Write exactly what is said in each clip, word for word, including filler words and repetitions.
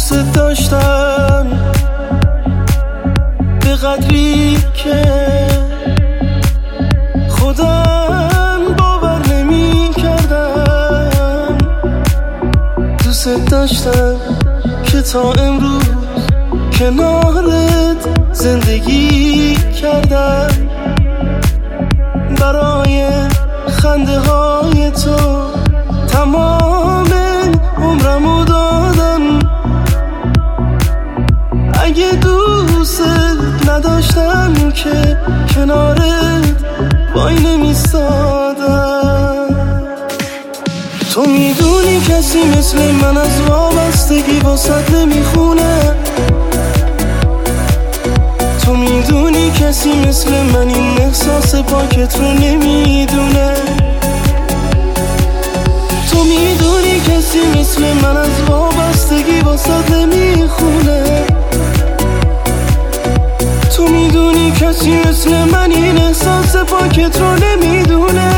دوست داشتم به قدری که خودم باور نمی کردم. دوست داشتم که تا امروز کنارت زندگی کردم. برای خنده های تو تمام عمرمو دادم. اگه دوست نداشتم که کنارت وای نمیستادم. تو میدونی کسی مثل من از وابستگی واسط نمیخونه. تو میدونی کسی مثل من این احساس پاکت رو نمیدونه. تو میدونی کسی مثل من از وابستگی واسط نمیخونه. تو میدونی کسی مثل من این احساس پاکت رو نمیدونه.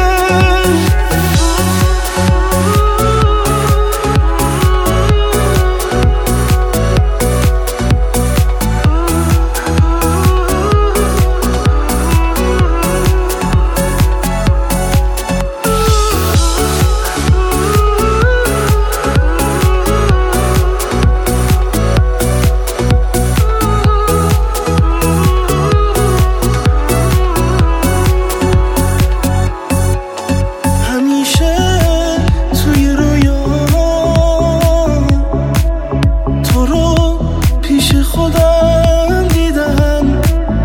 خودم دیدم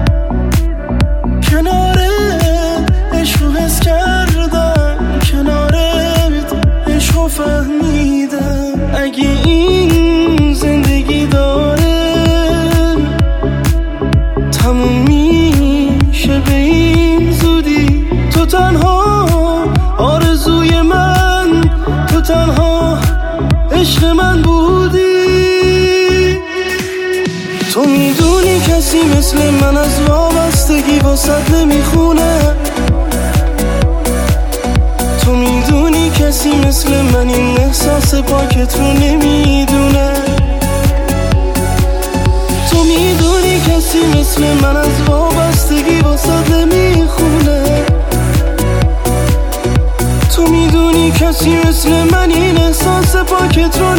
کنارت عشق حس کردم. کنارت عشق فهمیدم. اگه این زندگی داره تموم میشه به این زودی. تو تنها آرزوی من، تو تنها عشق من بودی. تو میدونی کسی مثل من از وابستگی واسط نمیخونه. تو میدونی کسی مثل من این احساس پاکت رو نمیدونه. تو میدونی کسی مثل من از وابستگی واسط نمیخونه. تو میدونی کسی مثل من این احساس پاکت رو